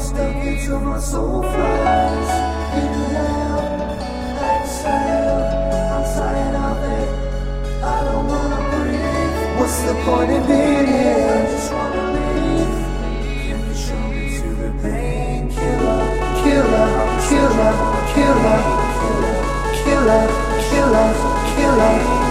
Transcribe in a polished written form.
stuck until my soul flies. Inhale, exhale, I'm tired of it, I don't wanna breathe. What's the point in being here? I just wanna leave. Can you show me to the painkiller? Killer, killer, killer, killer, killer, killer, killer.